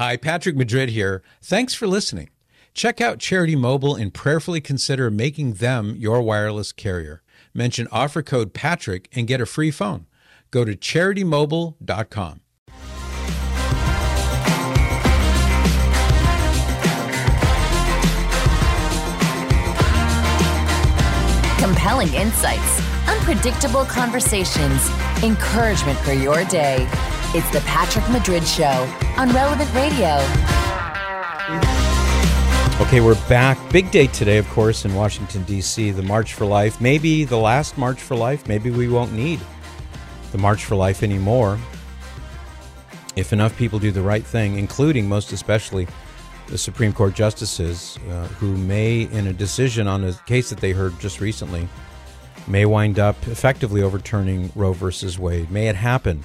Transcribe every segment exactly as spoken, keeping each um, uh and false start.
Hi, Patrick Madrid here. Thanks for listening. Check out Charity Mobile and prayerfully consider making them your wireless carrier. Mention offer code Patrick and get a free phone. Go to charity mobile dot com. Compelling insights, unpredictable conversations, encouragement for your day. It's the Patrick Madrid Show on Relevant Radio. Okay, we're back. Big day today, of course, in Washington, D C, the March for Life. Maybe the last March for Life. Maybe we won't need the March for Life anymore if enough people do the right thing, including, most especially, the Supreme Court justices uh, who may, in a decision on a case that they heard just recently, may wind up effectively overturning Roe versus Wade. May it happen.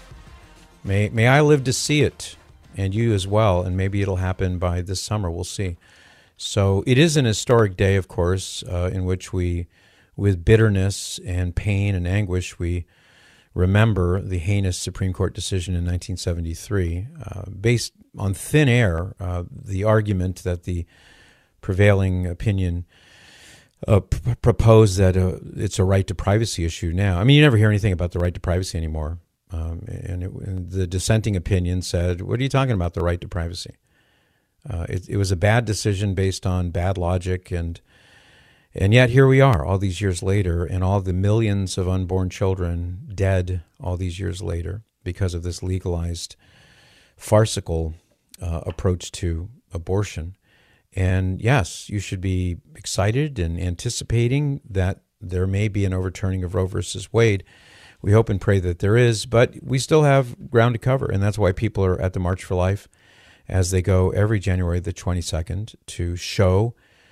May may I live to see it, and you as well, and maybe it'll happen by this summer. We'll see. So it is an historic day, of course, uh, in which we, with bitterness and pain and anguish, we remember the heinous Supreme Court decision in nineteen seventy-three, uh, based on thin air, uh, the argument that the prevailing opinion uh, p- proposed that uh, it's a right to privacy issue now. I mean, you never hear anything about the right to privacy anymore. Um, and, it, and the dissenting opinion said, what are you talking about, the right to privacy? Uh, it, it was a bad decision based on bad logic, and and yet here we are all these years later, and all the millions of unborn children dead all these years later because of this legalized, farcical uh, approach to abortion. And yes, you should be excited and anticipating that there may be an overturning of Roe versus Wade. We hope and pray that there is, but we still have ground to cover, and that's why people are at the March for Life as they go every January the twenty-second to show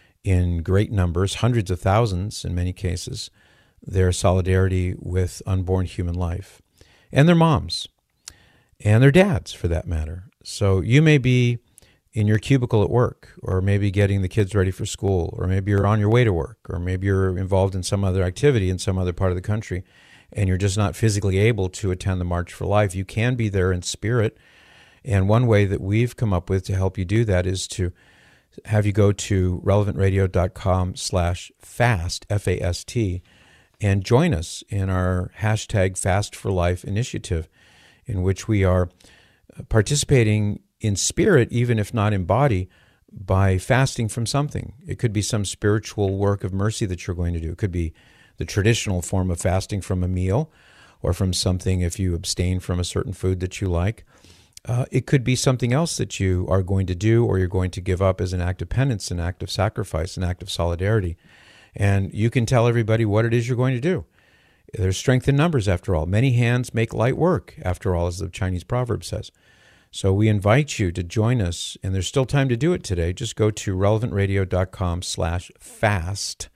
in great numbers, hundreds of thousands in many cases, their solidarity with unborn human life and their moms and their dads, for that matter. So you may be in your cubicle at work, or maybe getting the kids ready for school, or maybe you're on your way to work, or maybe you're involved in some other activity in some other part of the country, and you're just not physically able to attend the March for Life. You can be there in spirit. And one way that we've come up with to help you do that is to have you go to relevant radio dot com slash fast, F A S T, and join us in our hashtag Fast for Life initiative, in which we are participating in spirit, even if not in body, by fasting from something. It could be some spiritual work of mercy that you're going to do. It could be the traditional form of fasting from a meal, or from something if you abstain from a certain food that you like. Uh, it could be something else that you are going to do, or you're going to give up as an act of penance, an act of sacrifice, an act of solidarity. And you can tell everybody what it is you're going to do. There's strength in numbers, after all. Many hands make light work, after all, as the Chinese proverb says. So we invite you to join us, and there's still time to do it today. Just go to relevant radio dot com slash fast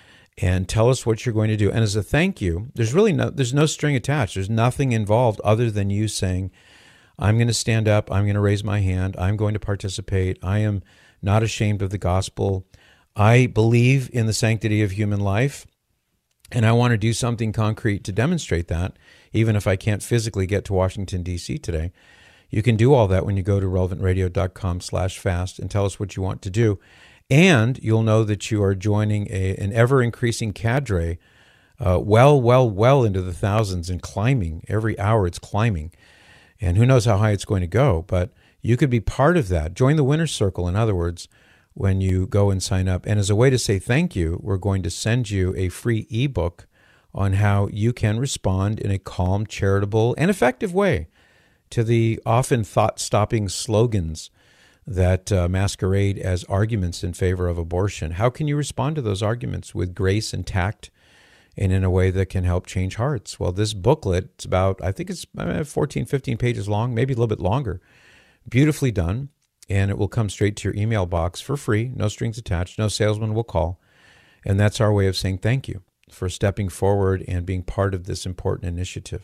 and tell us what you're going to do. And as a thank you, there's really no, there's no string attached. There's nothing involved other than you saying, I'm going to stand up, I'm going to raise my hand, I'm going to participate, I am not ashamed of the gospel, I believe in the sanctity of human life, and I want to do something concrete to demonstrate that, even if I can't physically get to Washington, D C today. You can do all that when you go to relevant radio dot com slash fast and tell us what you want to do. And you'll know that you are joining a, an ever-increasing cadre, uh, well, well, well into the thousands and climbing. Every hour it's climbing. And who knows how high it's going to go, but you could be part of that. Join the winner's circle, in other words, when you go and sign up. And as a way to say thank you, we're going to send you a free ebook on how you can respond in a calm, charitable, and effective way to the often thought-stopping slogans that uh, masquerade as arguments in favor of abortion. How can you respond to those arguments with grace and tact, and in a way that can help change hearts? Well, this booklet, it's about, I think it's fourteen, fifteen pages long, maybe a little bit longer, beautifully done, and it will come straight to your email box for free, no strings attached, no salesman will call. And that's our way of saying thank you for stepping forward and being part of this important initiative.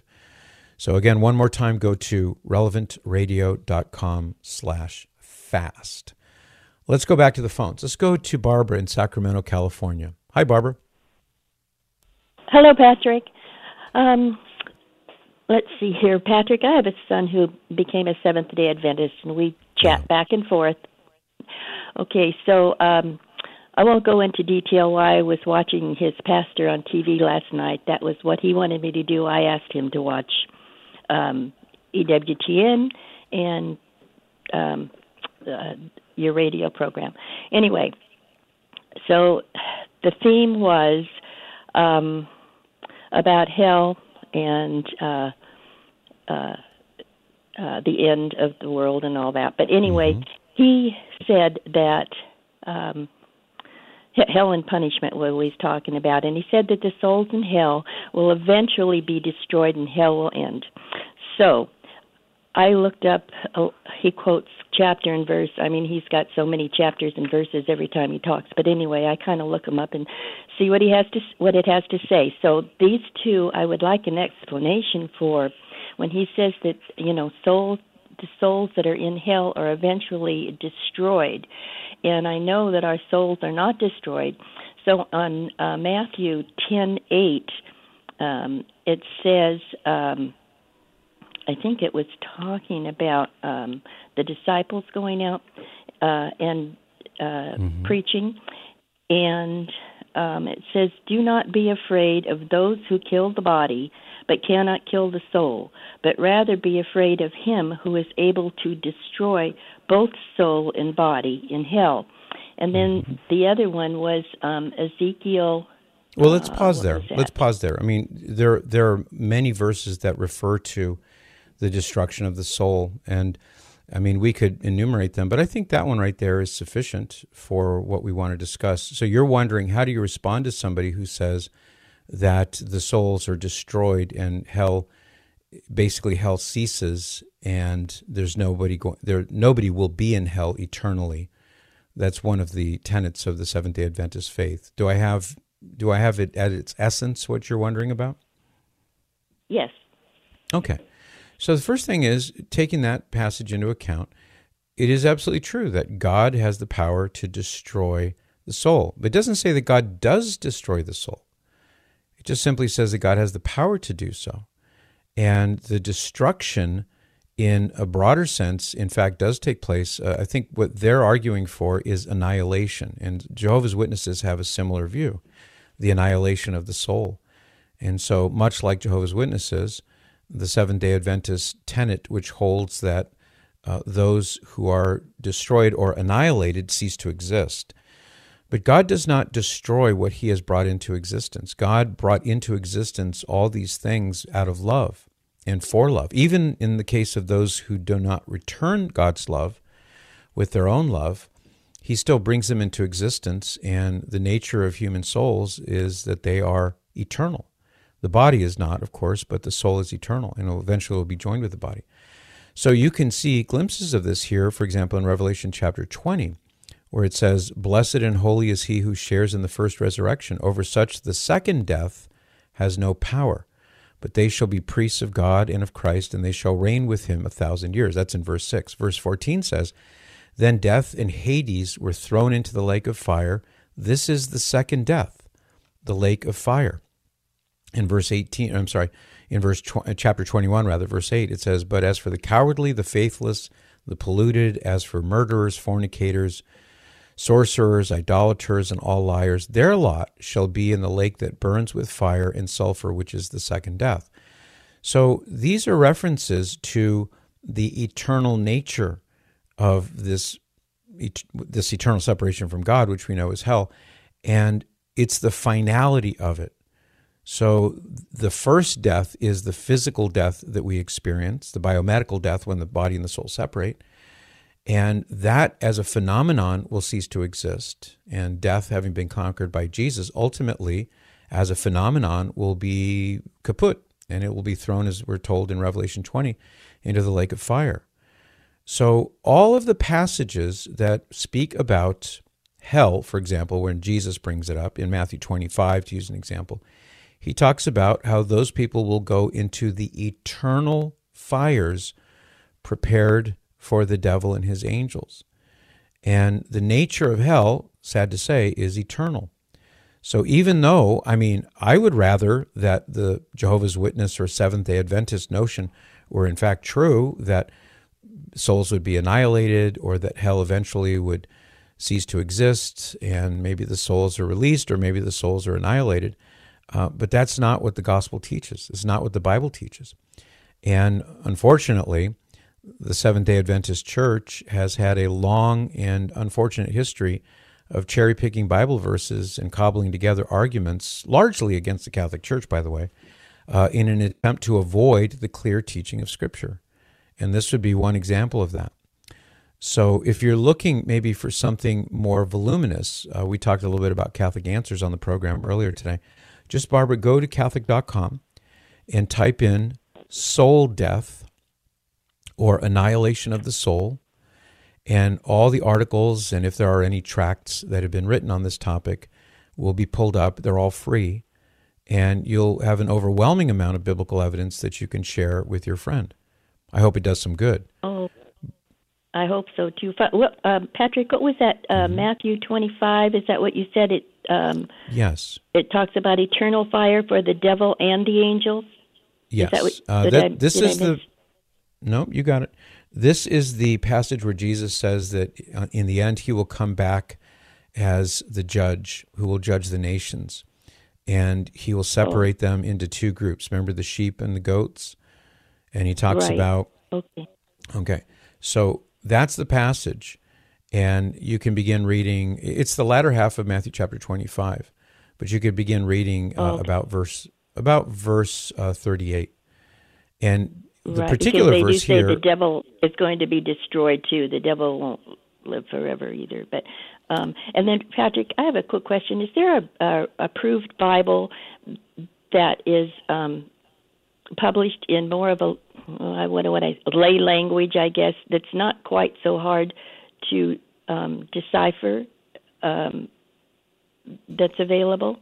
So again, one more time, go to relevant radio dot com slash fast. Let's go back to the phones. Let's go to Barbara in Sacramento, California. Hi, Barbara. Hello, Patrick. Um, let's see here. Patrick, I have a son who became a Seventh-day Adventist, and we chat Yeah. back and forth. Okay, so um, I won't go into detail why I was watching his pastor on T V last night. That was what he wanted me to do. I asked him to watch um, E W T N and um, uh, your radio program. Anyway, so the theme was um, about hell and uh, uh, uh, the end of the world and all that. But anyway, Mm-hmm. he said that um, hell and punishment what he's talking about, and he said that the souls in hell will eventually be destroyed and hell will end. So I looked up, uh, he quotes chapter and verse. I mean, he's got so many chapters and verses every time he talks. But anyway, I kind of look him up and see what he has to, what it has to say. So these two, I would like an explanation for when he says that, you know, souls, the souls that are in hell are eventually destroyed. And I know that our souls are not destroyed. So on uh, Matthew ten eight, um, it says, um, I think it was talking about um, the disciples going out uh, and uh, mm-hmm. preaching. And um, it says, do not be afraid of those who kill the body, but cannot kill the soul, but rather be afraid of him who is able to destroy both soul and body in hell. And then mm-hmm. the other one was um, Ezekiel. Well, let's pause uh, there. Let's pause there. I mean, there there are many verses that refer to the destruction of the soul, and I mean, we could enumerate them, but I think that one right there is sufficient for what we want to discuss. So you're wondering, how do you respond to somebody who says that the souls are destroyed and hell, basically hell ceases, and there's nobody going there. Nobody will be in hell eternally. That's one of the tenets of the Seventh-day Adventist faith. Do I have do I have it at its essence? What you're wondering about? Yes. Okay. So the first thing is, taking that passage into account, it is absolutely true that God has the power to destroy the soul. But it doesn't say that God does destroy the soul. It just simply says that God has the power to do so. And the destruction, in a broader sense, in fact, does take place. Uh, I think what they're arguing for is annihilation. And Jehovah's Witnesses have a similar view, the annihilation of the soul. And so, much like Jehovah's Witnesses, the Seventh-day Adventist tenet, which holds that uh, those who are destroyed or annihilated cease to exist. But God does not destroy what he has brought into existence. God brought into existence all these things out of love and for love. Even in the case of those who do not return God's love with their own love, he still brings them into existence, and the nature of human souls is that they are eternal. The body is not, of course, but the soul is eternal, and eventually will be joined with the body. So you can see glimpses of this here, for example, in Revelation chapter twenty, where it says, "Blessed and holy is he who shares in the first resurrection. Over such the second death has no power, but they shall be priests of God and of Christ, and they shall reign with him a thousand years." That's in verse six. Verse fourteen says, "Then death and Hades were thrown into the lake of fire. This is the second death, the lake of fire." In verse eighteen, I'm sorry, in verse tw- chapter twenty-one, rather, verse eight, it says, "But as for the cowardly, the faithless, the polluted, as for murderers, fornicators, sorcerers, idolaters, and all liars, their lot shall be in the lake that burns with fire and sulfur, which is the second death." So these are references to the eternal nature of this, this eternal separation from God, which we know is hell, and it's the finality of it. So the first death is the physical death that we experience, the biomedical death when the body and the soul separate. And that as a phenomenon will cease to exist. And death, having been conquered by Jesus, ultimately as a phenomenon will be kaput. And it will be thrown, as we're told in Revelation twenty, into the lake of fire. So all of the passages that speak about hell, for example, when Jesus brings it up in Matthew twenty-five, to use an example, he talks about how those people will go into the eternal fires prepared for the devil and his angels. And the nature of hell, sad to say, is eternal. So even though, I mean, I would rather that the Jehovah's Witness or Seventh-day Adventist notion were in fact true, that souls would be annihilated, or that hell eventually would cease to exist, and maybe the souls are released, or maybe the souls are annihilated. Uh, but that's not what the gospel teaches. It's not what the Bible teaches. And unfortunately, the Seventh-day Adventist Church has had a long and unfortunate history of cherry-picking Bible verses and cobbling together arguments, largely against the Catholic Church, by the way, uh, in an attempt to avoid the clear teaching of Scripture. And this would be one example of that. So if you're looking maybe for something more voluminous, uh, we talked a little bit about Catholic Answers on the program earlier today. Just, Barbara, go to Catholic dot com and type in soul death or annihilation of the soul, and all the articles, and if there are any tracts that have been written on this topic, will be pulled up. They're all free, and you'll have an overwhelming amount of biblical evidence that you can share with your friend. I hope it does some good. Oh, I hope so too. Well, uh, Patrick, what was that? Uh, mm-hmm. Matthew twenty-five. Is that what you said? It. Um, yes. It talks about eternal fire for the devil and the angels. Yes. Is that what, uh, that, I, this is the. No, you got it. This is the passage where Jesus says that in the end he will come back as the judge who will judge the nations, and he will separate oh. them into two groups. Remember the sheep and the goats? And he talks right. about. Okay. Okay. So that's the passage, and you can begin reading. It's the latter half of Matthew chapter twenty-five, but you could begin reading uh, okay. about verse about verse uh, thirty-eight, and the right, particular because they verse do say here. The devil is going to be destroyed too. The devil won't live forever either. But um, and then Patrick, I have a quick question: is there a, a approved Bible that is um, published in more of a Uh, what what I lay language, I guess, that's not quite so hard to um, decipher, um, that's available?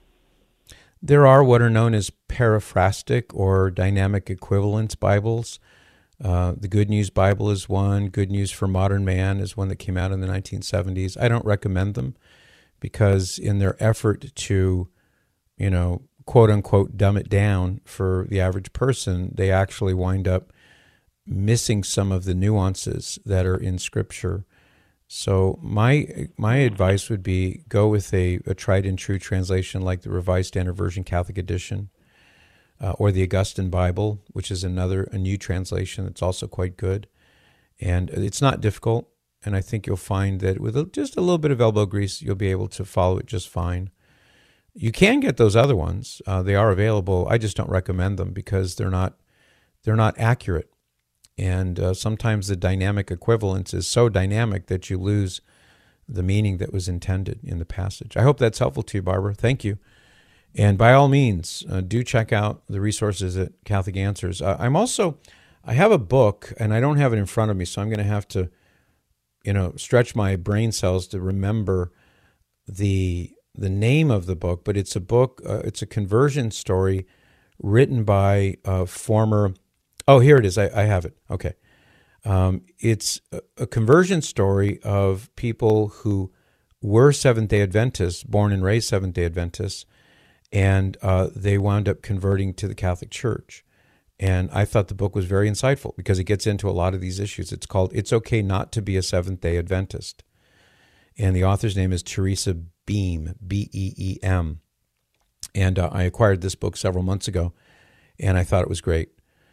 There are what are known as paraphrastic or dynamic equivalence Bibles. Uh, the Good News Bible is one. Good News for Modern Man is one that came out in the nineteen seventies. I don't recommend them because in their effort to, you know, quote unquote, dumb it down for the average person, they actually wind up missing some of the nuances that are in Scripture. So my my advice would be go with a, a tried and true translation like the Revised Standard Version Catholic Edition uh, or the Augustine Bible, which is another a new translation that's also quite good. And it's not difficult, and I think you'll find that with a, just a little bit of elbow grease, you'll be able to follow it just fine. You can get those other ones; uh, they are available. I just don't recommend them because they're not they're not accurate, and uh, sometimes the dynamic equivalence is so dynamic that you lose the meaning that was intended in the passage. I hope that's helpful to you, Barbara. Thank you, and by all means, uh, do check out the resources at Catholic Answers. Uh, I'm also I have a book, and I don't have it in front of me, so I'm going to have to, you know, stretch my brain cells to remember the. the name of the book, but it's a book, uh, it's a conversion story written by a former, oh, here it is, I, I have it, okay. Um, it's a, a conversion story of people who were Seventh-day Adventists, born and raised Seventh-day Adventists, and uh, they wound up converting to the Catholic Church. And I thought the book was very insightful because it gets into a lot of these issues. It's called It's Okay Not to Be a Seventh-day Adventist. And the author's name is Teresa Beem, B E E M. And uh, I acquired this book several months ago, and I thought it was great.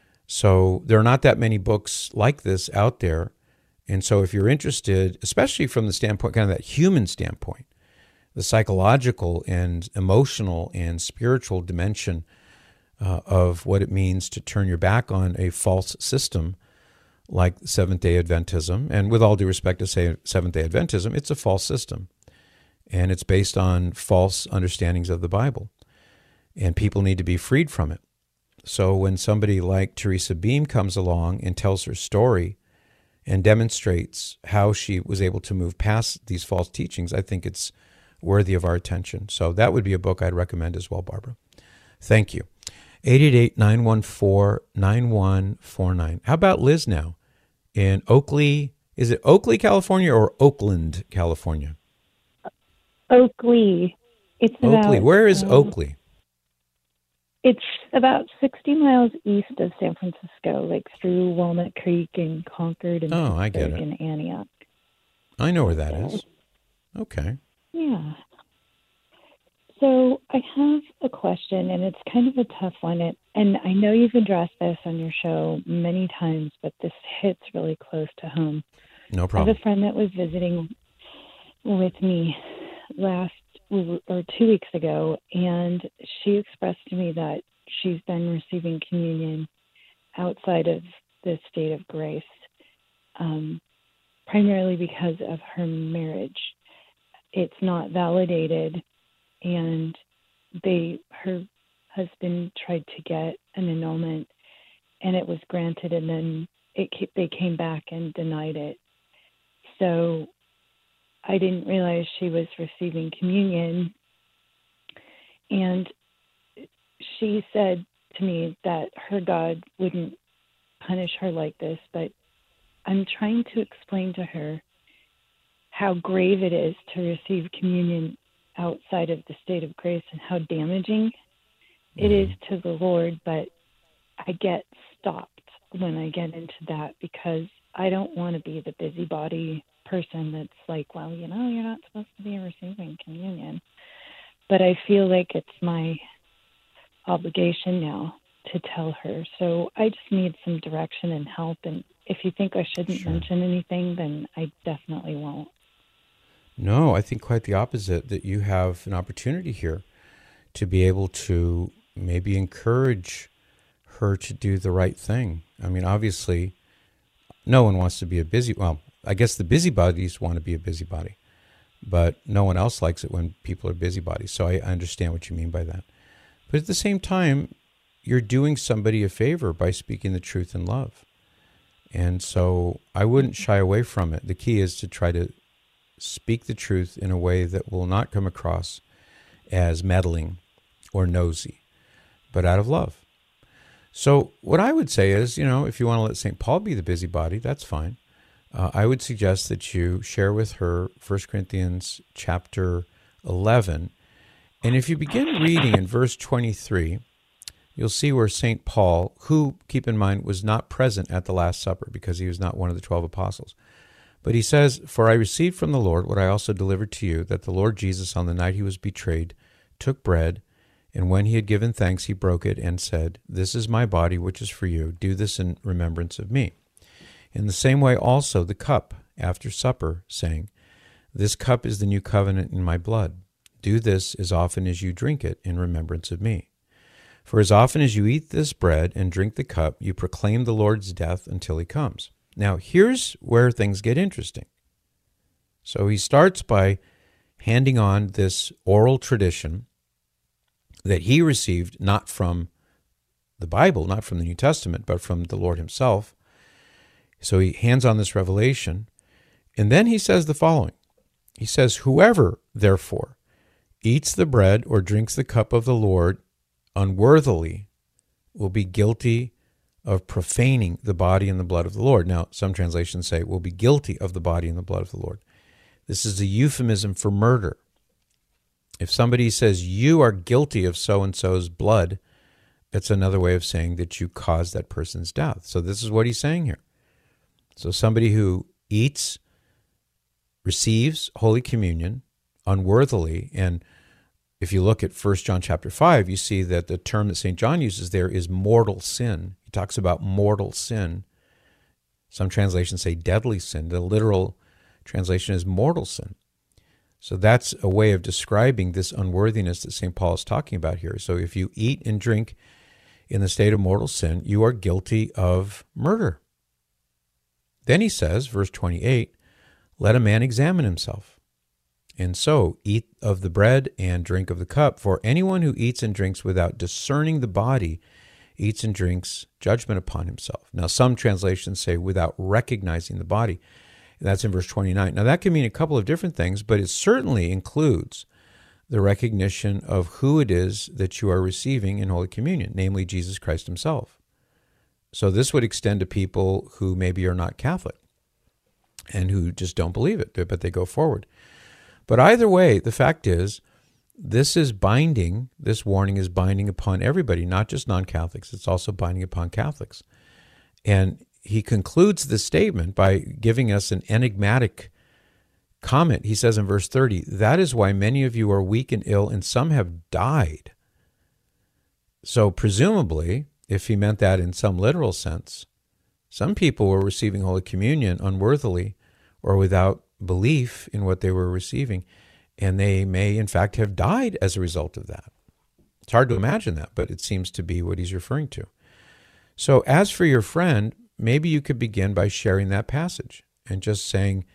So there are not that many books like this out there. And so if you're interested, especially from the standpoint, kind of that human standpoint, the psychological and emotional and spiritual dimension uh, of what it means to turn your back on a false system like Seventh-day Adventism, and with all due respect to say Seventh-day Adventism, it's a false system, and it's based on false understandings of the Bible, and people need to be freed from it. So when somebody like Teresa Beem comes along and tells her story and demonstrates how she was able to move past these false teachings, I think it's worthy of our attention. So that would be a book I'd recommend as well, Barbara. Thank you. eight eight eight, nine one four, nine one four nine. How about Liz now in Oakley? Is it Oakley, California or Oakland, California? Oakley. It's Oakley. about, Where is um, Oakley? It's about sixty miles east of San Francisco, like through Walnut Creek and Concord and oh, I get it. and Antioch. I know where that is. Okay. Yeah. So I have a question, and it's kind of a tough one. It, and I know you've addressed this on your show many times, but this hits really close to home. No I problem. have a friend that was visiting with me last or two weeks ago, and she expressed to me that she's been receiving communion outside of the state of grace, um, primarily because of her marriage. It's not validated, and they her husband tried to get an annulment, and it was granted, and then it they came back and denied it. So I didn't realize she was receiving communion. And she said to me that her God wouldn't punish her like this, but I'm trying to explain to her how grave it is to receive communion outside of the state of grace and how damaging it is to the Lord. But I get stopped when I get into that because I don't want to be the busybody person that's like, well, you know, you're not supposed to be receiving communion. But I feel like it's my obligation now to tell her. So I just need some direction and help. And if you think I shouldn't Sure. mention anything, then I definitely won't. No, I think quite the opposite, that you have an opportunity here to be able to maybe encourage her to do the right thing. I mean, obviously, no one wants to be a busy, well, I guess the busybodies want to be a busybody, but no one else likes it when people are busybodies. So I, I understand what you mean by that. But at the same time, you're doing somebody a favor by speaking the truth in love. And so I wouldn't shy away from it. The key is to try to speak the truth in a way that will not come across as meddling or nosy, but out of love. So what I would say is, you know, if you want to let Saint Paul be the busybody, that's fine. Uh, I would suggest that you share with her First Corinthians chapter eleven. And if you begin reading in verse twenty-three, you'll see where Saint Paul, who, keep in mind, was not present at the Last Supper because he was not one of the twelve apostles. But he says, "For I received from the Lord what I also delivered to you, that the Lord Jesus, on the night he was betrayed, took bread, and when he had given thanks, he broke it and said, 'This is my body, which is for you. Do this in remembrance of me.' In the same way also the cup after supper, saying, 'This cup is the new covenant in my blood. Do this as often as you drink it in remembrance of me. For as often as you eat this bread and drink the cup, you proclaim the Lord's death until he comes.'" Now, here's where things get interesting. So he starts by handing on this oral tradition that he received not from the Bible, not from the New Testament, but from the Lord himself. So he hands on this revelation, and then he says the following. He says, "Whoever, therefore, eats the bread or drinks the cup of the Lord unworthily will be guilty of profaning the body and the blood of the Lord." Now, some translations say will be guilty of the body and the blood of the Lord. This is a euphemism for murder. If somebody says you are guilty of so-and-so's blood, it's another way of saying that you caused that person's death. So this is what he's saying here. So somebody who eats, receives Holy Communion unworthily, and if you look at First John chapter five, you see that the term that Saint John uses there is mortal sin. He talks about mortal sin. Some translations say deadly sin. The literal translation is mortal sin. So that's a way of describing this unworthiness that Saint Paul is talking about here. So if you eat and drink in the state of mortal sin, you are guilty of murder. Then he says, verse twenty-eight, "Let a man examine himself. And so eat of the bread and drink of the cup. For anyone who eats and drinks without discerning the body eats and drinks judgment upon himself." Now, some translations say without recognizing the body. That's in verse twenty-nine. Now, that can mean a couple of different things, but it certainly includes the recognition of who it is that you are receiving in Holy Communion, namely Jesus Christ himself. So this would extend to people who maybe are not Catholic and who just don't believe it, but they go forward. But either way, the fact is this is binding, this warning is binding upon everybody, not just non-Catholics. It's also binding upon Catholics. And he concludes the statement by giving us an enigmatic comment. He says in verse thirty, that is why many of you are weak and ill, and some have died. So presumably, if he meant that in some literal sense, some people were receiving Holy Communion unworthily or without belief in what they were receiving, and they may in fact have died as a result of that. It's hard to imagine that, but it seems to be what he's referring to. So as for your friend, maybe you could begin by sharing that passage and just saying,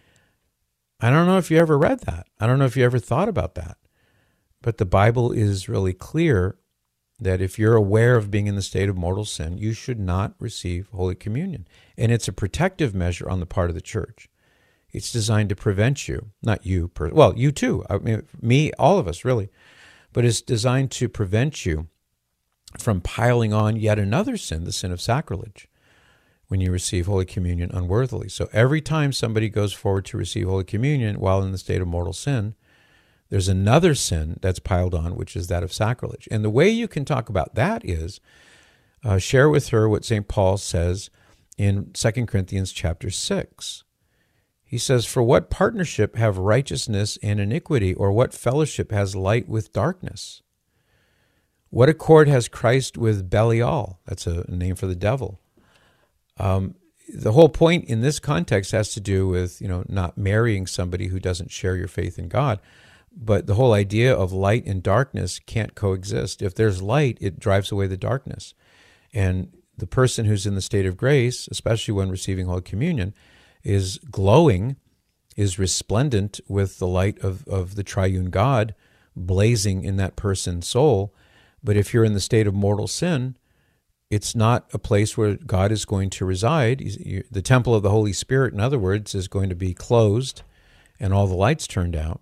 I don't know if you ever read that. I don't know if you ever thought about that. But the Bible is really clear that if you're aware of being in the state of mortal sin, you should not receive Holy Communion. And it's a protective measure on the part of the church. It's designed to prevent you, not you, per- well, you too, I mean, me, all of us really, but it's designed to prevent you from piling on yet another sin, the sin of sacrilege, when you receive Holy Communion unworthily. So every time somebody goes forward to receive Holy Communion while in the state of mortal sin, there's another sin that's piled on, which is that of sacrilege. And the way you can talk about that is uh, share with her what Saint Paul says in Second Corinthians chapter six. He says, for what partnership have righteousness and iniquity, or what fellowship has light with darkness? What accord has Christ with Belial? That's a name for the devil. Um, the whole point in this context has to do with, you know, not marrying somebody who doesn't share your faith in God. But the whole idea of light and darkness can't coexist. If there's light, it drives away the darkness. And the person who's in the state of grace, especially when receiving Holy Communion, is glowing, is resplendent with the light of, of the triune God blazing in that person's soul. But if you're in the state of mortal sin, it's not a place where God is going to reside. The temple of the Holy Spirit, in other words, is going to be closed and all the lights turned out.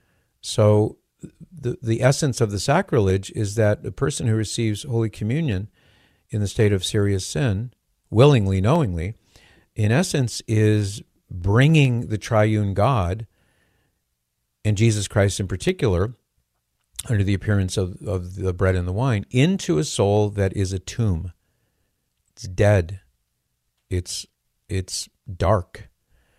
So the the essence of the sacrilege is that the person who receives Holy Communion in the state of serious sin, willingly, knowingly, in essence is bringing the triune God, and Jesus Christ in particular, under the appearance of, of the bread and the wine, into a soul that is a tomb. It's dead. It's it's dark.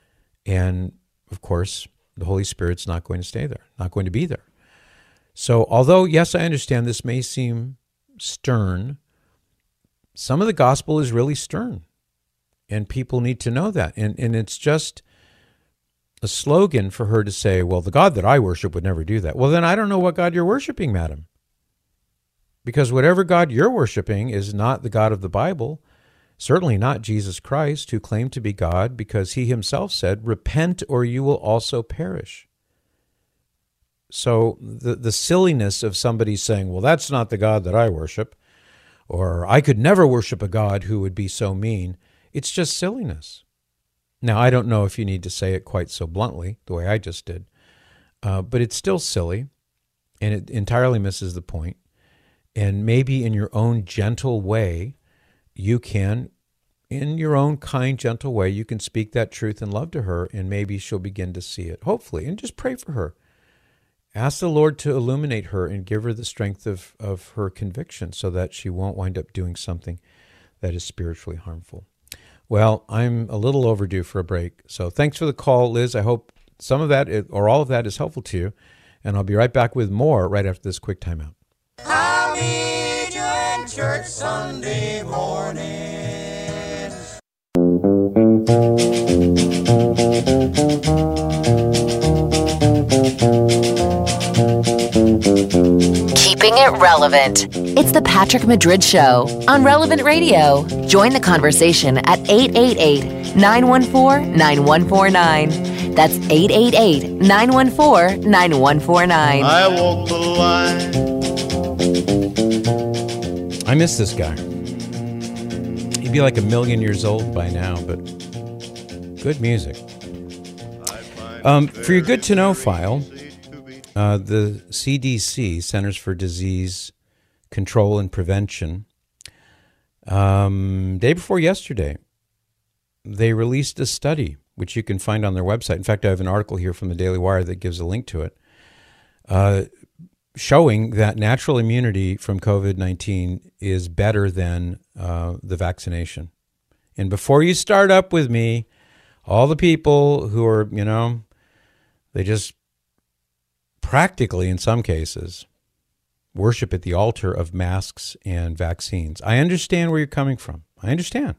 And, of course, the Holy Spirit's not going to stay there, not going to be there. So although, yes, I understand this may seem stern, some of the gospel is really stern. And people need to know that. And, and it's just a slogan for her to say, well, the God that I worship would never do that. Well, then I don't know what God you're worshiping, madam. Because whatever God you're worshiping is not the God of the Bible, certainly not Jesus Christ, who claimed to be God, because he himself said, repent or you will also perish. So the, the silliness of somebody saying, well, that's not the God that I worship, or I could never worship a God who would be so mean, it's just silliness. Now, I don't know if you need to say it quite so bluntly, the way I just did, uh, but it's still silly, and it entirely misses the point. And maybe in your own gentle way, you can, in your own kind, gentle way, you can speak that truth and love to her, and maybe she'll begin to see it, hopefully, and just pray for her. Ask the Lord to illuminate her and give her the strength of, of her conviction so that she won't wind up doing something that is spiritually harmful. Well, I'm a little overdue for a break, so thanks for the call, Liz. I hope some of that or all of that is helpful to you, and I'll be right back with more right after this quick timeout. I'll meet you in church Sunday morning. Keeping it relevant. It's the Patrick Madrid Show on Relevant Radio. Join the conversation at eight eight eight, nine one four, nine one four nine. That's eight eight eight, nine one four, nine one four nine. I walk the line. I miss this guy. He'd be like a million years old by now, but good music. Um, for your good to know file, uh, the C D C, Centers for Disease Control and Prevention, um, day before yesterday, they released a study, which you can find on their website. In fact, I have an article here from the Daily Wire that gives a link to it, uh, showing that natural immunity from COVID nineteen is better than uh, the vaccination. And before you start up with me, all the people who are, you know, they just practically, in some cases, worship at the altar of masks and vaccines. I understand where you're coming from. I understand.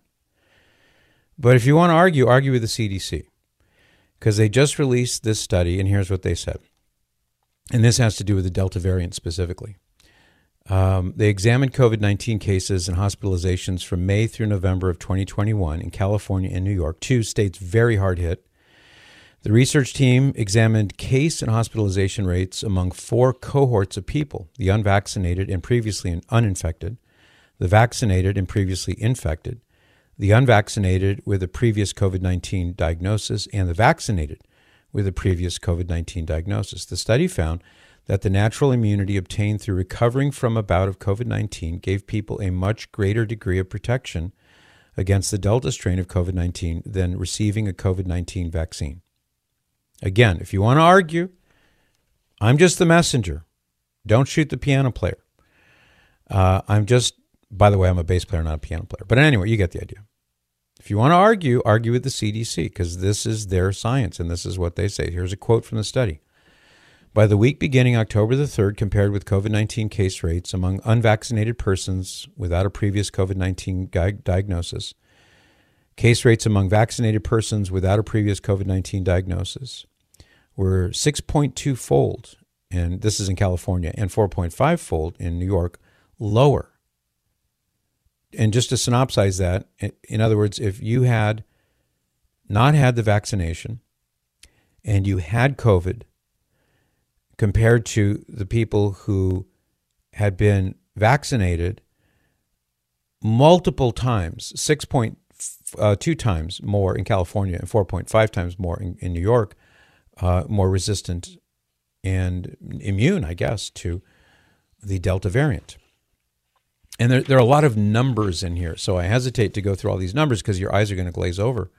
But if you want to argue, argue with the C D C, because they just released this study, and here's what they said. And this has to do with the Delta variant specifically. Um, they examined COVID nineteen cases and hospitalizations from May through November of twenty twenty-one in California and New York, two states very hard hit. The research team examined case and hospitalization rates among four cohorts of people: the unvaccinated and previously uninfected, the vaccinated and previously infected, the unvaccinated with a previous COVID nineteen diagnosis, and the vaccinated with a previous COVID nineteen diagnosis. The study found that the natural immunity obtained through recovering from a bout of COVID nineteen gave people a much greater degree of protection against the Delta strain of COVID nineteen than receiving a COVID nineteen vaccine. Again, if you want to argue, I'm just the messenger. Don't shoot the piano player. Uh, I'm just, by the way, I'm a bass player, not a piano player. But anyway, you get the idea. If you want to argue, argue with the C D C, because this is their science and this is what they say. Here's a quote from the study. By the week beginning October the third, compared with COVID nineteen case rates among unvaccinated persons without a previous COVID nineteen di- diagnosis, case rates among vaccinated persons without a previous COVID nineteen diagnosis were six point two fold, and this is in California, and four point five fold in New York, lower. And just to synopsize that, in other words, if you had not had the vaccination and you had COVID compared to the people who had been vaccinated multiple times, six point two times more in California and four point five times more in, in New York, uh, more resistant and immune, I guess, to the Delta variant. And there, there are a lot of numbers in here, so I hesitate to go through all these numbers because your eyes are going to glaze over.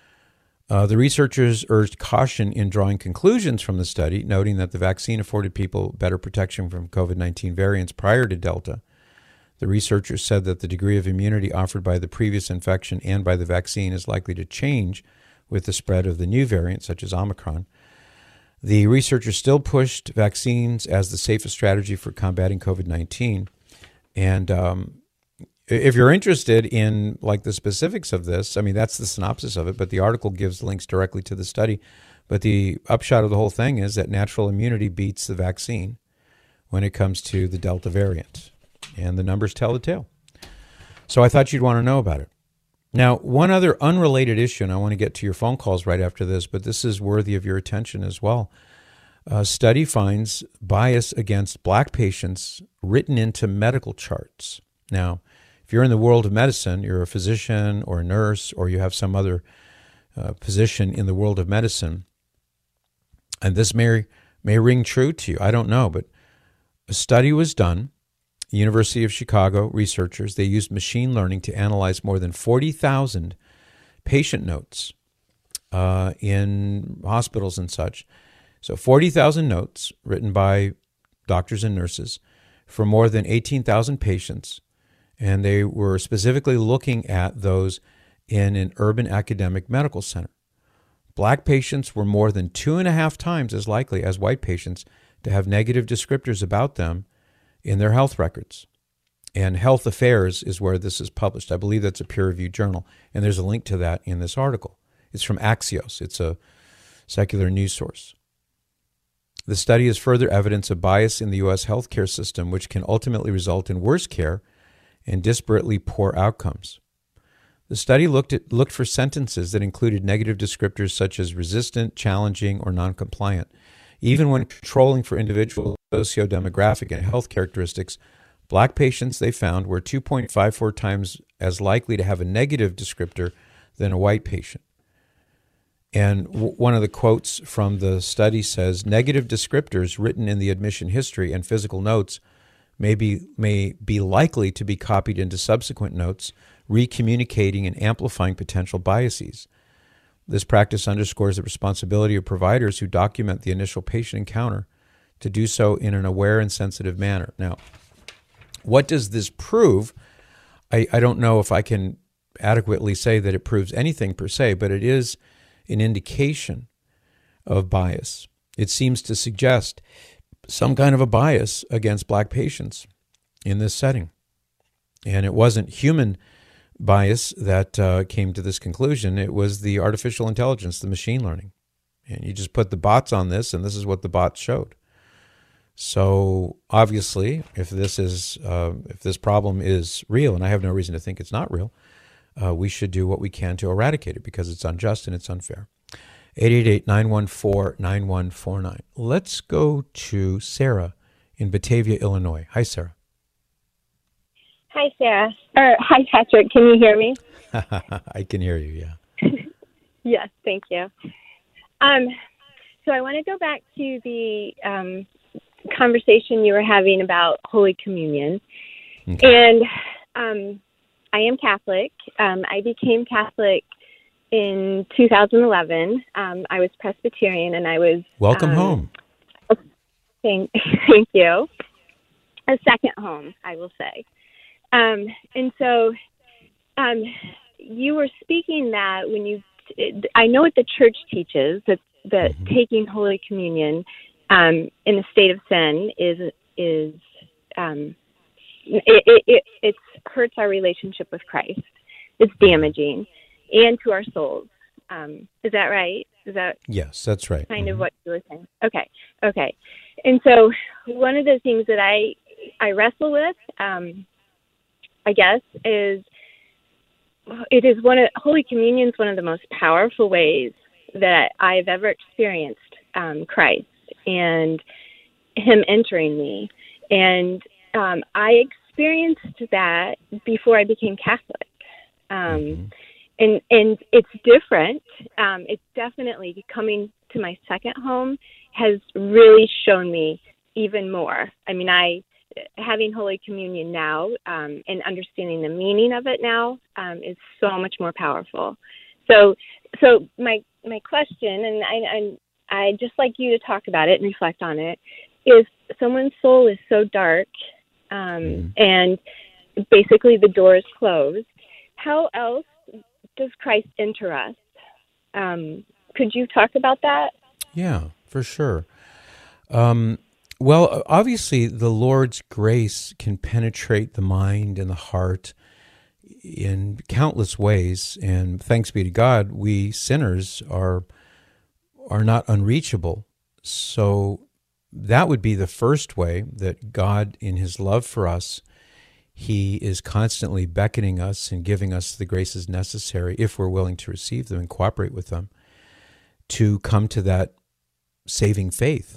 Uh, the researchers urged caution in drawing conclusions from the study, noting that the vaccine afforded people better protection from COVID nineteen variants prior to Delta. The researchers said that the degree of immunity offered by the previous infection and by the vaccine is likely to change with the spread of the new variant, such as Omicron. The researchers still pushed vaccines as the safest strategy for combating COVID nineteen. And um, if you're interested in like the specifics of this, I mean, that's the synopsis of it, but the article gives links directly to the study. But the upshot of the whole thing is that natural immunity beats the vaccine when it comes to the Delta variant. And the numbers tell the tale. So I thought you'd want to know about it. Now, one other unrelated issue, and I want to get to your phone calls right after this, but this is worthy of your attention as well. A study finds bias against black patients written into medical charts. Now, if you're in the world of medicine, you're a physician or a nurse, or you have some other uh, position in the world of medicine, and this may, may ring true to you. I don't know, but a study was done. University of Chicago researchers, they used machine learning to analyze more than forty thousand patient notes uh, in hospitals and such. So forty thousand notes written by doctors and nurses for more than eighteen thousand patients, and they were specifically looking at those in an urban academic medical center. Black patients were more than two and a half times as likely as white patients to have negative descriptors about them in their health records. And Health Affairs is where this is published. I believe that's a peer-reviewed journal, and there's a link to that in this article. It's from Axios. It's a secular news source. The study is further evidence of bias in the U S healthcare system, which can ultimately result in worse care and disparately poor outcomes. The study looked at looked for sentences that included negative descriptors such as resistant, challenging, or non-compliant. Even when controlling for individual socio-demographic and health characteristics, black patients, they found, were two point five four times as likely to have a negative descriptor than a white patient. And w- one of the quotes from the study says, negative descriptors written in the admission history and physical notes may be, may be likely to be copied into subsequent notes, recommunicating and amplifying potential biases. This practice underscores the responsibility of providers who document the initial patient encounter to do so in an aware and sensitive manner. Now, what does this prove? I, I don't know if I can adequately say that it proves anything per se, but it is an indication of bias. It seems to suggest some kind of a bias against black patients in this setting. And it wasn't human bias that uh, came to this conclusion. It was the artificial intelligence, the machine learning. And you just put the bots on this, and this is what the bots showed. So obviously, if this is uh, if this problem is real, and I have no reason to think it's not real, uh, we should do what we can to eradicate it because it's unjust and it's unfair. eight eight eight, nine one four, nine one four nine. Let's go to Sarah in Batavia, Illinois. Hi, Sarah. Hi, Sarah. Or hi, Patrick. Can you hear me? I can hear you, yeah. Yes, thank you. Um, so I want to go back to the um, conversation you were having about Holy Communion. Okay. And um, I am Catholic. Um, I became Catholic in two thousand eleven. Um, I was Presbyterian, and I was... Welcome um, home. Thank, thank you. A second home, I will say. Um, and so um, you were speaking that when you... I know what the church teaches, that, that mm-hmm. taking Holy Communion um, in a state of sin is... is um, it, it, it it's hurts our relationship with Christ. It's damaging. And to our souls. Um, is that right? Is that yes, that's right. Kind mm-hmm. of what you were saying. Okay, okay. And so one of the things that I I wrestle with, um, I guess, is it is one of Holy Communion is one of the most powerful ways that I've ever experienced um, Christ and Him entering me, and um, I experienced that before I became Catholic. Um, mm-hmm. And and it's different. Um, it's definitely coming to my second home has really shown me even more. I mean, I having Holy Communion now um, and understanding the meaning of it now um, is so much more powerful. So so my my question, and I and I just like you to talk about it and reflect on it, is someone's soul is so dark um, and basically the door is closed. How else does Christ enter us? Um, could you talk about that? Yeah, for sure. Um, well, obviously, the Lord's grace can penetrate the mind and the heart in countless ways, and thanks be to God, we sinners are are not unreachable. So that would be the first way that God, in His love for us, He is constantly beckoning us and giving us the graces necessary, if we're willing to receive them and cooperate with them, to come to that saving faith.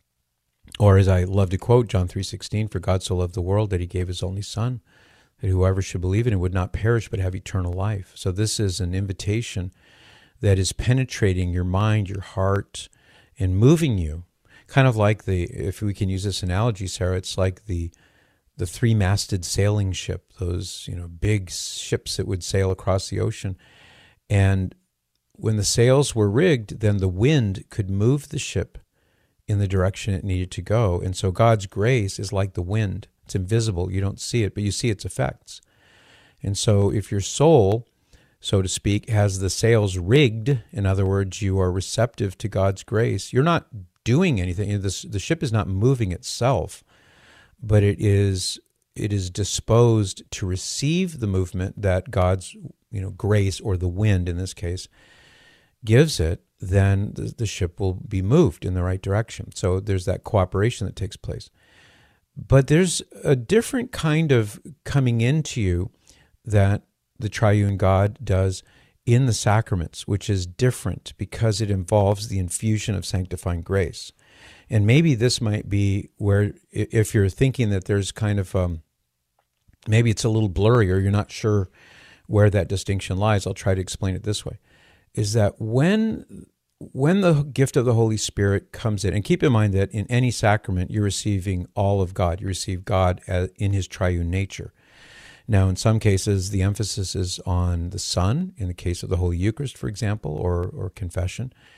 Or as I love to quote, John three sixteen, for God so loved the world that He gave His only Son, that whoever should believe in Him would not perish but have eternal life. So this is an invitation that is penetrating your mind, your heart, and moving you. Kind of like the, if we can use this analogy, Sarah, it's like the the three-masted sailing ship, those, you know, big ships that would sail across the ocean. And when the sails were rigged, then the wind could move the ship in the direction it needed to go. And so God's grace is like the wind. It's invisible. You don't see it, but you see its effects. And so if your soul, so to speak, has the sails rigged, in other words, you are receptive to God's grace, you're not doing anything. The, the ship is not moving itself, but it is it is disposed to receive the movement that God's, you know, grace, or the wind in this case, gives it, then the, the ship will be moved in the right direction. So there's that cooperation that takes place. But there's a different kind of coming into you that the triune God does in the sacraments, which is different because it involves the infusion of sanctifying grace. And maybe this might be where, if you're thinking that there's kind of, um, maybe it's a little blurry or you're not sure where that distinction lies, I'll try to explain it this way, is that when when the gift of the Holy Spirit comes in, and keep in mind that in any sacrament, you're receiving all of God. You receive God as, in His triune nature. Now, in some cases, the emphasis is on the Son, in the case of the Holy Eucharist, for example, or or confession.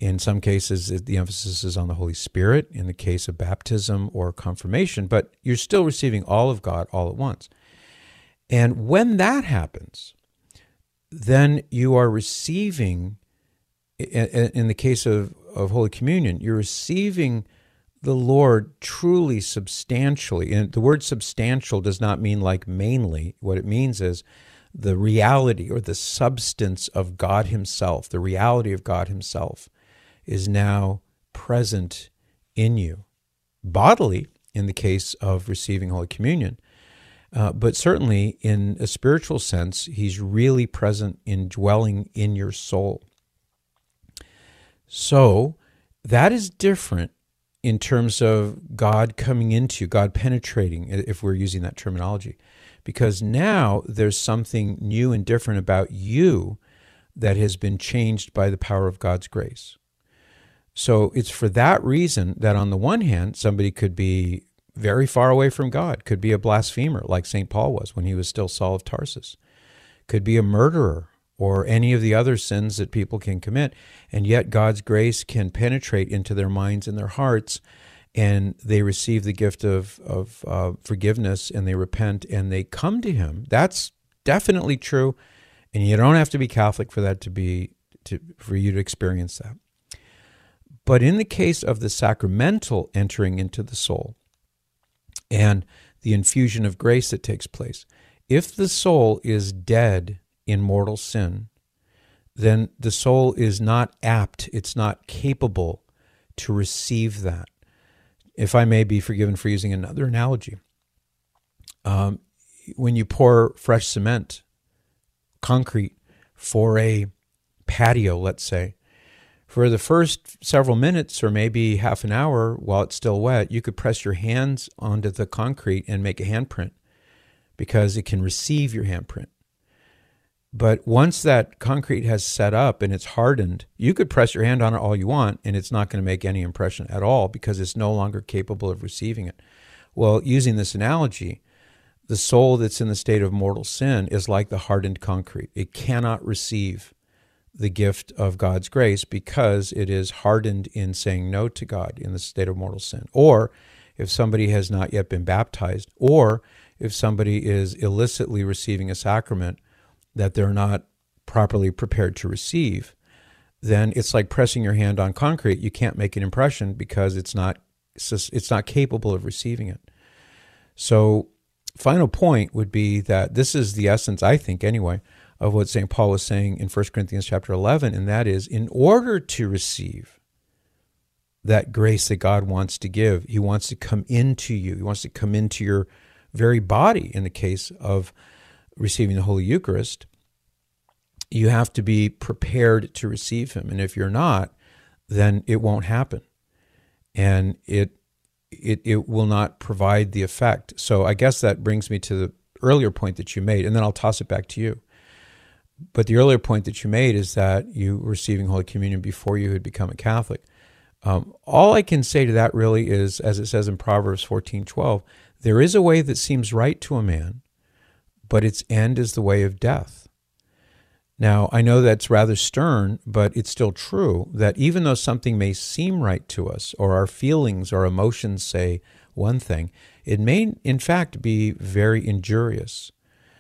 In some cases, the emphasis is on the Holy Spirit in the case of baptism or confirmation, but you're still receiving all of God all at once. And when that happens, then you are receiving, in the case of, of Holy Communion, you're receiving the Lord truly substantially. And the word substantial does not mean like mainly. What it means is the reality or the substance of God himself, the reality of God himself is now present in you, bodily in the case of receiving Holy Communion, uh, but certainly in a spiritual sense, he's really present in dwelling in your soul. So that is different in terms of God coming into you, God penetrating, if we're using that terminology, because now there's something new and different about you that has been changed by the power of God's grace. So it's for that reason that on the one hand, somebody could be very far away from God, could be a blasphemer like Saint Paul was when he was still Saul of Tarsus, could be a murderer or any of the other sins that people can commit, and yet God's grace can penetrate into their minds and their hearts, and they receive the gift of, of uh, forgiveness, and they repent, and they come to him. That's definitely true, and you don't have to be Catholic for that to be, to, for you to experience that. But in the case of the sacramental entering into the soul and the infusion of grace that takes place, if the soul is dead in mortal sin, then the soul is not apt, it's not capable to receive that. If I may be forgiven for using another analogy, um, when you pour fresh cement, concrete, for a patio, let's say, for the first several minutes or maybe half an hour while it's still wet, you could press your hands onto the concrete and make a handprint because it can receive your handprint. But once that concrete has set up and it's hardened, you could press your hand on it all you want and it's not going to make any impression at all because it's no longer capable of receiving it. Well, using this analogy, the soul that's in the state of mortal sin is like the hardened concrete. It cannot receive the gift of God's grace because it is hardened in saying no to God in the state of mortal sin. Or if somebody has not yet been baptized, or if somebody is illicitly receiving a sacrament that they're not properly prepared to receive, then it's like pressing your hand on concrete. You can't make an impression because it's not it's not capable of receiving it. So final point would be that this is the essence, I think anyway, of what Saint Paul was saying in First Corinthians chapter eleven, and that is, in order to receive that grace that God wants to give, he wants to come into you. He wants to come into your very body in the case of receiving the Holy Eucharist. You have to be prepared to receive him, and if you're not, then it won't happen, and it it it will not provide the effect. So I guess that brings me to the earlier point that you made, and then I'll toss it back to you. But the earlier point that you made is that you were receiving Holy Communion before you had become a Catholic. Um, all I can say to that really is, as it says in Proverbs fourteen twelve, there is a way that seems right to a man, but its end is the way of death. Now, I know that's rather stern, but it's still true that even though something may seem right to us, or our feelings or emotions say one thing, it may in fact be very injurious.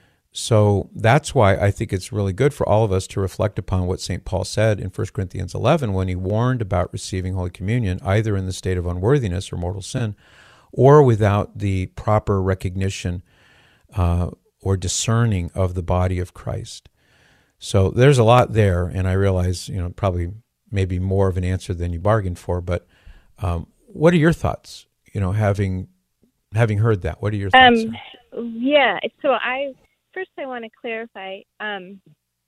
So that's why I think it's really good for all of us to reflect upon what Saint Paul said in First Corinthians eleven when he warned about receiving Holy Communion, either in the state of unworthiness or mortal sin, or without the proper recognition uh, or discerning of the body of Christ. So there's a lot there, and I realize, you know, probably maybe more of an answer than you bargained for, but um, what are your thoughts, you know, having having heard that? What are your thoughts? Um, yeah, so I... First, I want to clarify, um,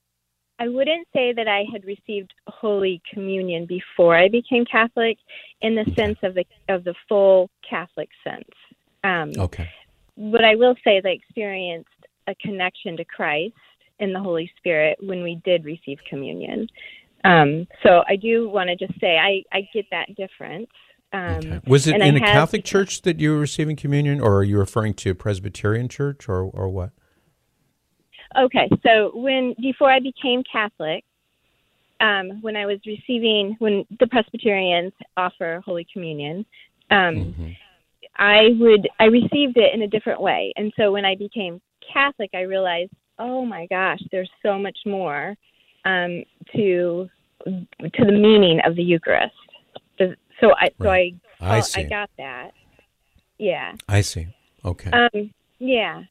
I wouldn't say that I had received Holy Communion before I became Catholic in the sense of the of the full Catholic sense. Um, okay. But I will say that I experienced a connection to Christ and the Holy Spirit when we did receive communion. Um, so I do want to just say I, I get that difference. Um, okay. Was it in I a Catholic become, church that you were receiving communion, or are you referring to a Presbyterian church, or, or what? Okay, so when before I became Catholic, um, when I was receiving, when the Presbyterians offer Holy Communion, um, Mm-hmm. I would, I received it in a different way. And so when I became Catholic, I realized, oh my gosh, there's so much more um, to to the meaning of the Eucharist. So I, so Right. I, I oh, see. I got that. Yeah. I see. Okay. Um, yeah.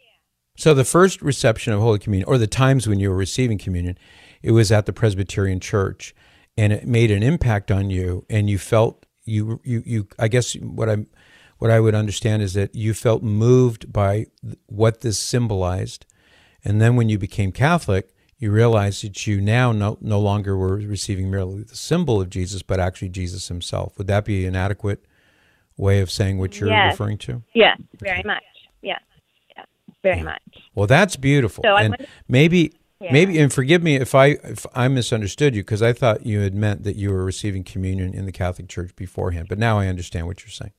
So the first reception of Holy Communion, or the times when you were receiving communion, it was at the Presbyterian Church, and it made an impact on you, and you felt you you you. I guess what I'm what I would understand is that you felt moved by what this symbolized, and then when you became Catholic, you realized that you now no no longer were receiving merely the symbol of Jesus, but actually Jesus himself. Would that be an adequate way of saying what you're Yes. referring to? Yes, very much. Yes. Yes, very Yeah. much. Well, that's beautiful. So I and wonder- maybe, Yeah. maybe, and forgive me if I if I misunderstood you, because I thought you had meant that you were receiving communion in the Catholic Church beforehand. But now I understand what you're saying.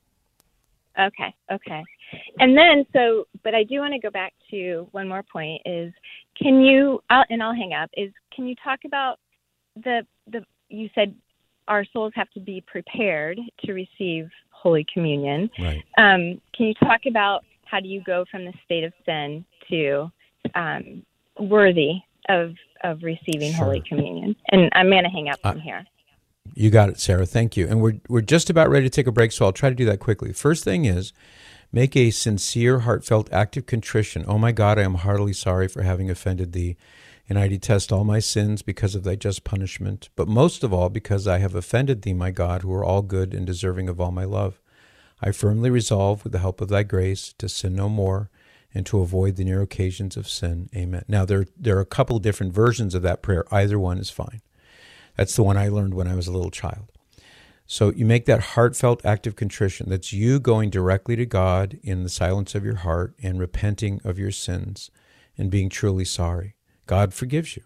Okay, okay. And then, so, but I do want to go back to one more point is, can you, I'll, and I'll hang up, is can you talk about the, the, you said our souls have to be prepared to receive Holy Communion. Right. Um, can you talk about how do you go from the state of sin to um, worthy of, of receiving Sure. Holy Communion? And I'm going to hang up Uh, from here. You got it, Sarah. Thank you. And we're we're just about ready to take a break, so I'll try to do that quickly. First thing is, make a sincere, heartfelt act of contrition. Oh my God, I am heartily sorry for having offended thee, and I detest all my sins because of thy just punishment, but most of all because I have offended thee, my God, who are all good and deserving of all my love. I firmly resolve, with the help of thy grace, to sin no more and to avoid the near occasions of sin. Amen. Now, there, there are a couple different versions of that prayer. Either one is fine. That's the one I learned when I was a little child. So you make that heartfelt act of contrition. That's you going directly to God in the silence of your heart and repenting of your sins and being truly sorry. God forgives you.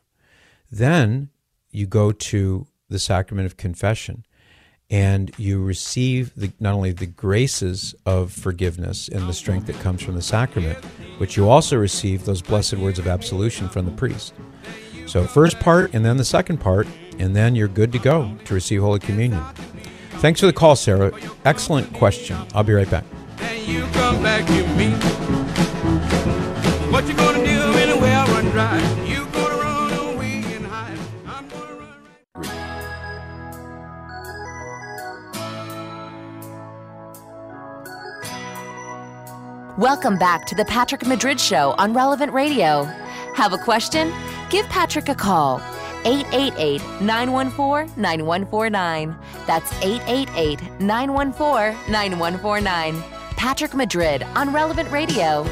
Then you go to the sacrament of confession and you receive the, not only the graces of forgiveness and the strength that comes from the sacrament, but you also receive those blessed words of absolution from the priest. So first part and then the second part, and then you're good to go to receive Holy Communion. Thanks for the call, Sarah. Excellent question. I'll be right back. And you come back to me. What you gonna do when the well run dry? You gonna run away and hide. I'm gonna run. Welcome back to the Patrick Madrid Show on Relevant Radio. Have a question? Give Patrick a call. eight eight eight, nine one four, nine one four nine. That's eight eight eight, nine one four, nine one four nine. Patrick Madrid on Relevant Radio.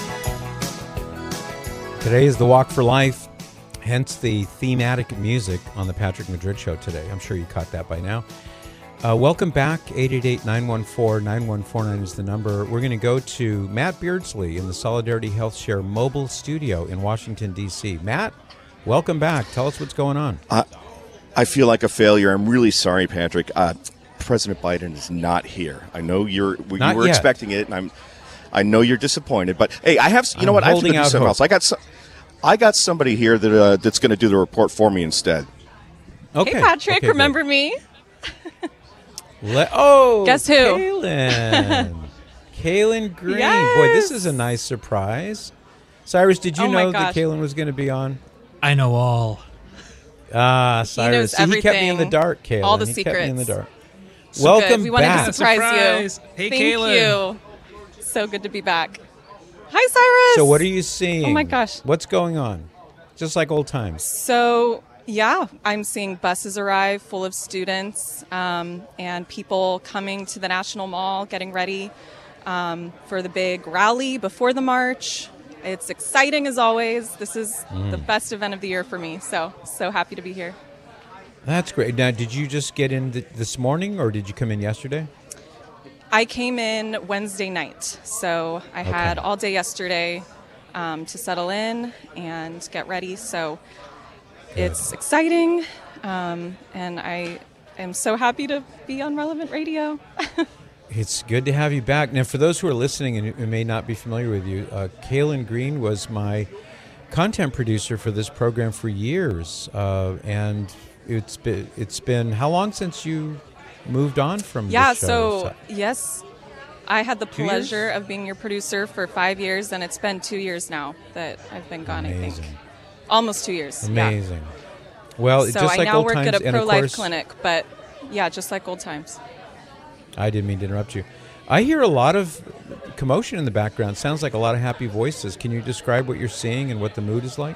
Today is the Walk for Life, hence the thematic music on the Patrick Madrid Show today. I'm sure you caught that by now. Uh, welcome back. eight eight eight, nine one four, nine one four nine is the number. We're going to go to Matt Beardsley in the Solidarity Health Share mobile studio in Washington, D C. Matt, welcome back. Tell us what's going on. Uh, I feel like a failure. I'm really sorry, Patrick. Uh, President Biden is not here. I know you're we, Not you were yet. expecting it, and I'm. I know you're disappointed, but hey, I have. You know I'm what? I have to holding go do out something hope. else. I got. So, I got somebody here that uh, that's going to do the report for me instead. Okay. Hey, Patrick, Okay, good. remember me? Le- oh, Guess who? Kaylin. Kaylin Green. Boy, this Yes. is a nice surprise. Cyrus, did you Oh my know that gosh. Kaylin was going to be on? I know all. Ah, Cyrus. knows See, he kept me in the everything. dark, Kaylin. All the he kept me in the secrets. dark. So Welcome good. We wanted back. to surprise, Surprise. you. Hey, Thank Kaylin. you. So good to be back. Hi, Cyrus. So what are you seeing? Oh my gosh. What's going on? Just like old times. So, yeah, I'm seeing buses arrive full of students um, and people coming to the National Mall, getting ready um, for the big rally before the march. It's exciting as always. This is the best event of the year for me. So, so happy to be here. That's great. Now, did you just get in th- this morning or did you come in yesterday? I came in Wednesday night, so I had Okay. all day yesterday um, to settle in and get ready. So it's exciting, um, and I am so happy to be on Relevant Radio. It's good to have you back. Now, for those who are listening and who may not be familiar with you, uh, Kaylin Green was my content producer for this program for years, uh, and it's been it's been how long since you moved on from Yeah, the show? so yes, I had the Two pleasure years? of being your producer for five years, and it's been two years now that I've been gone. I Amazing. think almost two years. yeah. Amazing. Well, So just I like now old work times, at a and of pro-life course, clinic, but yeah, just like old times. I didn't mean to interrupt you. I hear a lot of commotion in the background. Sounds like a lot of happy voices. Can you describe what you're seeing and what the mood is like?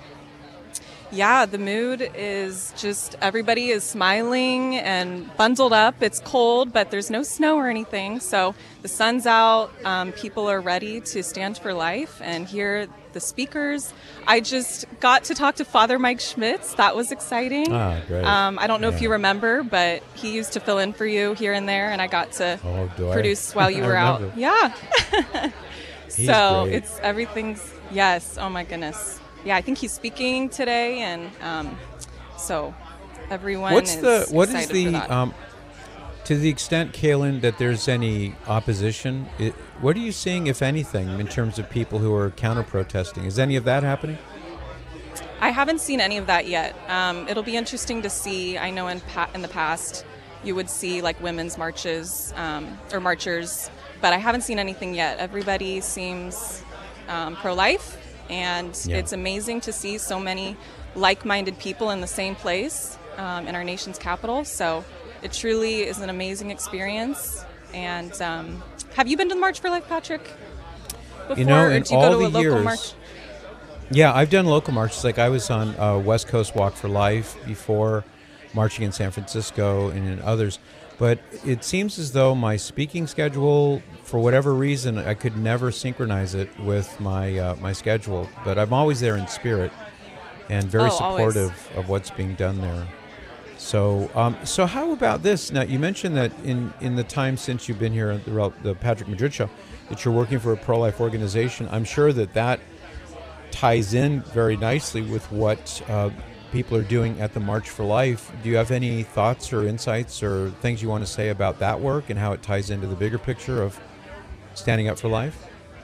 Yeah, the mood is just everybody is smiling and bundled up. It's cold, but there's no snow or anything. So the sun's out. Um, people are ready to stand for life and hear the speakers. I just got to talk to Father Mike Schmitz. That was exciting. Ah, great. Um, I don't know Yeah. if you remember, but he used to fill in for you here and there, and I got to Oh, do I? produce while you I were out. remember. Yeah. He's so great. it's everything's yes. Oh my goodness. Yeah, I think he's speaking today, and um, so everyone What's is the what is excited for the that. um, to the extent, Kaylin, that there's any opposition? It, what are you seeing, if anything, in terms of people who are counter protesting? Is any of that happening? I haven't seen any of that yet. Um, it'll be interesting to see. I know in pa- in the past you would see like women's marches um, or marchers, but I haven't seen anything yet. Everybody seems um, pro-life, and Yeah. it's amazing to see so many like-minded people in the same place um, in our nation's capital. So it truly is an amazing experience. And um, have you been to the March for Life, Patrick? Before, You know, or in do you all go to the a local years, march? yeah, I've done local marches. Like I was on uh, West Coast Walk for Life before, marching in San Francisco and in others. But it seems as though my speaking schedule, for whatever reason, I could never synchronize it with my uh, my schedule. But I'm always there in spirit and very Oh, always. supportive of what's being done there. So, um, so how about this? Now, you mentioned that in, in the time since you've been here at the, Rel- the Patrick Madrid Show, that you're working for a pro-life organization. I'm sure that that ties in very nicely with what uh, people are doing at the March for Life. Do you have any thoughts or insights or things you want to say about that work and how it ties into the bigger picture of standing up for life?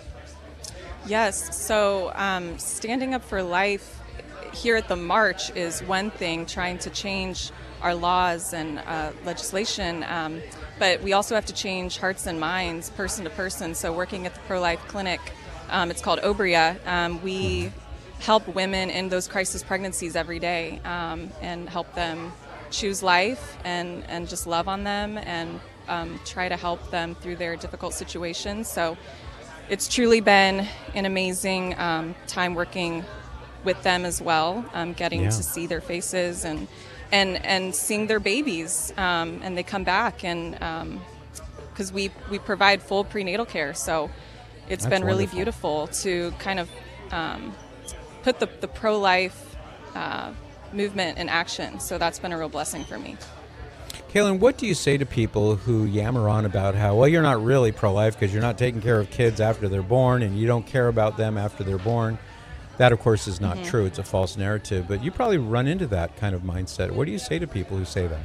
Yes. So um, standing up for life here at the March is one thing, trying to change our laws and uh, legislation, um, but we also have to change hearts and minds, person to person. So working at the pro-life clinic, um, it's called Obria, um, we help women in those crisis pregnancies every day um, and help them choose life and, and just love on them and um, try to help them through their difficult situations. So it's truly been an amazing um, time working with them as well, um, getting Yeah. to see their faces and and and seeing their babies, um, and they come back, and because um, we we provide full prenatal care, so it's That's been really wonderful. beautiful to kind of um, put the the pro-life uh, movement in action. So that's been a real blessing for me. Kaylin, what do you say to people who yammer on about how, well, you're not really pro-life because you're not taking care of kids after they're born and you don't care about them after they're born? That, of course, is not Mhm. true. It's a false narrative. But you probably run into that kind of mindset. What do you say to people who say that?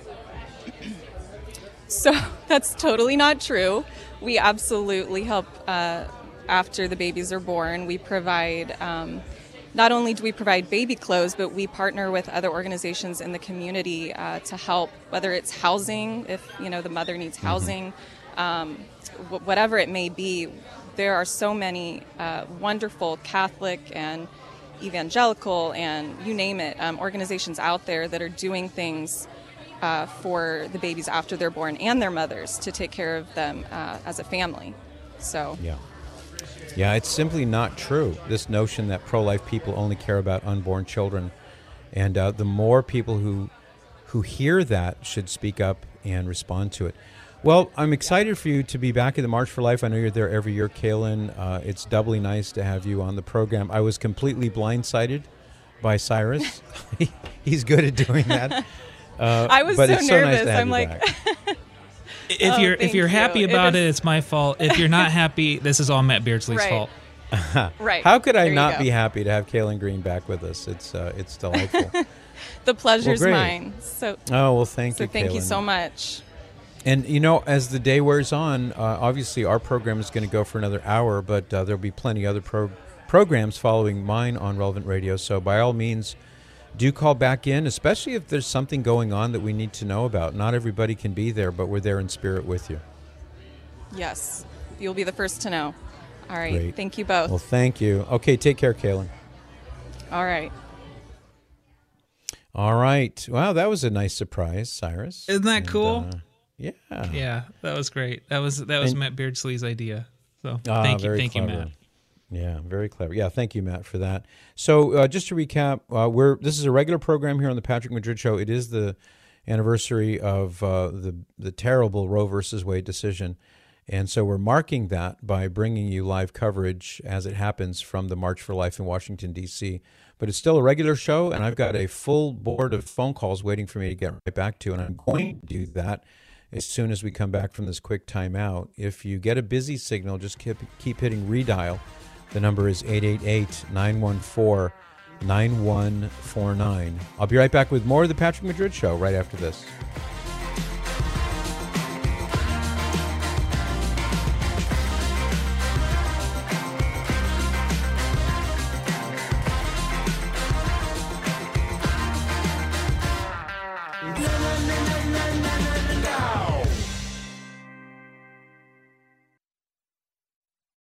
So that's totally not true. We absolutely help uh, after the babies are born. We provide, um, not only do we provide baby clothes, but we partner with other organizations in the community uh, to help, whether it's housing, if you know the mother needs housing, um, wh- whatever it may be. There are so many uh, wonderful Catholic and evangelical and you name it, um, organizations out there that are doing things uh, for the babies after they're born and their mothers to take care of them uh, as a family. So Yeah. Yeah, it's simply not true, this notion that pro-life people only care about unborn children. And uh, the more people who who hear that should speak up and respond to it. Well, I'm excited for you to be back at the March for Life. I know you're there every year, Kaylin. Uh, it's doubly nice to have you on the program. I was completely blindsided by Cyrus. He's good at doing that. Uh, I was but so it's so nice nervous. to have I'm you like, back. If Oh, you're if thank you're you. happy It about it, is- it's my fault. If you're not happy, this is all Matt Beardsley's Right. fault. right. How could I There you not go. be happy to have Kaylin Green back with us? It's uh, it's delightful. The pleasure's great. mine. So Oh, well, thank so you, thank you Kaylin. so much. And, you know, as the day wears on, uh, obviously our program is going to go for another hour, but uh, there'll be plenty other pro- programs following mine on Relevant Radio. So by all means, do call back in, especially if there's something going on that we need to know about. Not everybody can be there, but we're there in spirit with you. Yes, you'll be the first to know. All right. Great. Thank you both. Well, thank you. Okay, take care, Kaylin. All right. All right. Wow, that was a nice surprise, Cyrus. Isn't that And, cool? uh, yeah. Yeah, that was great. That was that was And- Matt Beardsley's idea. So Ah, thank you, very thank you, clever. Matt. Yeah, very clever. Yeah, thank you, Matt, for that. So uh, just to recap, uh, we're this is a regular program here on the Patrick Madrid Show. It is the anniversary of uh, the the terrible Roe versus Wade decision, and so we're marking that by bringing you live coverage as it happens from the March for Life in Washington, D C. But it's still a regular show, and I've got a full board of phone calls waiting for me to get right back to, and I'm going to do that as soon as we come back from this quick timeout. If you get a busy signal, just keep, keep hitting redial. The number is eight eight eight, nine one four, nine one four nine. I'll be right back with more of the Patrick Madrid Show right after this.